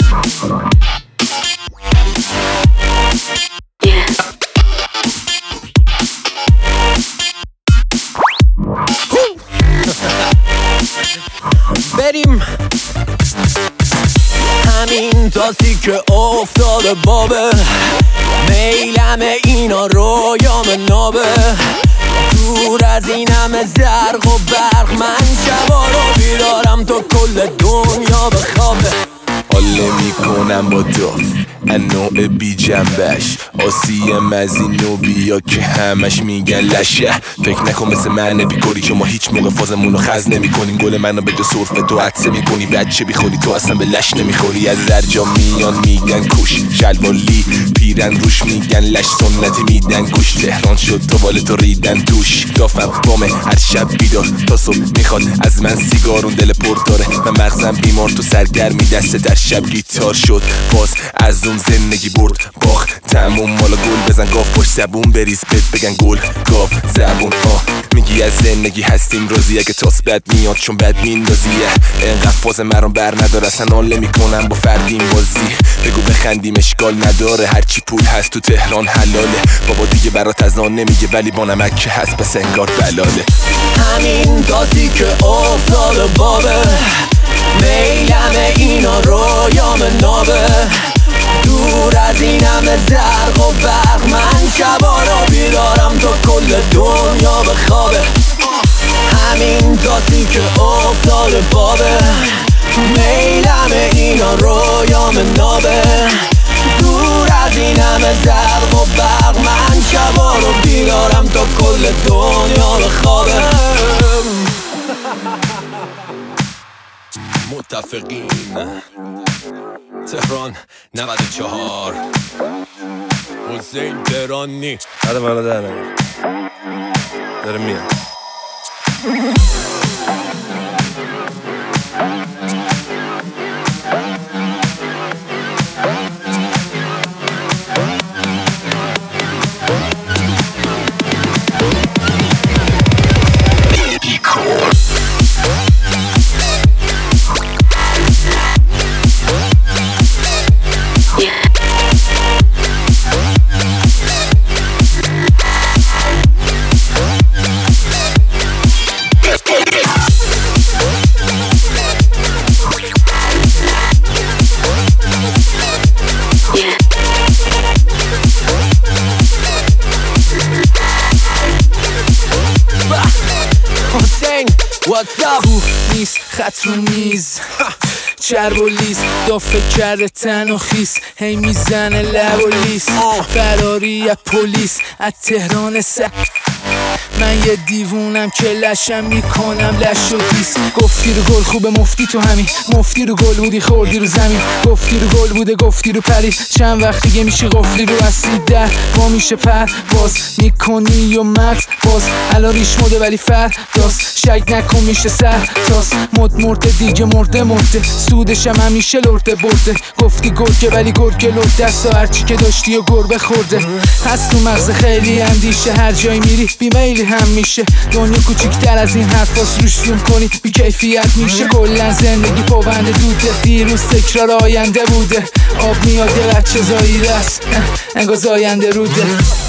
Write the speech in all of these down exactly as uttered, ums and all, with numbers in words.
بریم همین تاسی که افتاده بابه، میلم اینا رویام نابه، دور از این همه زرق و برق، من شبا رو بیدارم تو کل دنیا بخوابه. حاله میکنم با داف نوع بی جنبش، آسیم از این نوبیا که همش میگن لشه. فکر نکن مثل من نبیکاری که ما هیچ موقع فازمونو خز نمی کنیم. گل منو به جا صرف تو عطسه میکنی، بچه بیخوری تو اصلا به لش نمیخوری. از درجا میان میگن کوش شلوالی، پیرن روش میگن لش سنتی میدن گوش. تهران شد تو وال تو ریدن توش، دافم بامه هر شب بیدار تا صبح میخواد از من سیگارون دل پر داره. من مغزم بیمار تو سرگرمی دست در شب گیتار شد باز از اون زندگی برد باخ تموم. مالا گل بزن گاف باش زبون بریز بد بگن گل گاف زبون. آه میگی از زندگی هستیم راضی، اگه تاس بد میاد چون بد میندازیه. انقدر فاز مرام بر نداره اصلا حال میکنم با فردین بازی. بگو بخندیم اشکال نداره، هرچی پول هست تو تهران حلاله. بابا دیگه برات از آن نمیگه ولی با نمک که هست پس انگار بلاله. همین تاسی که افتاده بابه، میلم اینا رویام نابه، دور از این همه زرق و برق، من شبا رو بیدارم تو کل دنیا بخوابه. همین تاسی که افتاده بابه، میلم اینا رویام نابه، دور از این همه زرق و برق، من شبا رو بیدارم تو کل دنیا بخوابه. متفقین تهران نود و چهار حسین تهرانی. آره بالا در نگه داره میاد. What's up؟ کوه نیست خط رو میز چرب و لیز، دافه کرده تن و خیس، هی میزنه لب و لیس. فراری از پلیس از تهران سه، من یه دیوونم که لشم میکنم لش و دیس. گفتی رو گل خوبه مفتی تو همین، مفتی رو گل بودی خوردی رو زمین، گفتی رو گل بوده گفتی رو پری. چند وقت دیگه میشه قفلی رو اصلی در با میشه پر باز میکنی و مغز باز. الان ریش مده ولی فر داست، شک نکن میشه سر تاس. مد مرده دیگه مرده مرده، سودشم همیشه لرده برده. گفتی گرگه ولی گرگه لرده، دستا هرچی که داشتی و گربه خورده. هست تو مغز خیلی اندیشه، هر جای میری بیمیلی هم میشه. دنیا کوچیکتر از این حرفاست، روش زوم کنی بی کیفیت میشه. کلا زندگی پابند دوده، دیروز تکرار آینده بوده. آب میاد یه بچه زاییده است، انگار زاینده روده.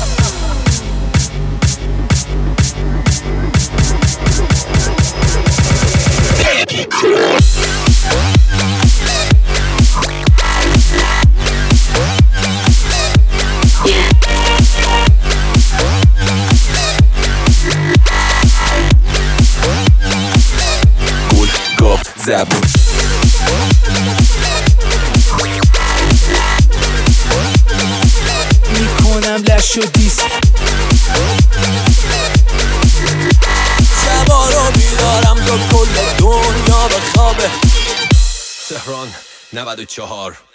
زبون میکنم لش و دیس، شبا رو بیدارم تو کل دنیا بخوابه. تهران نود و چهار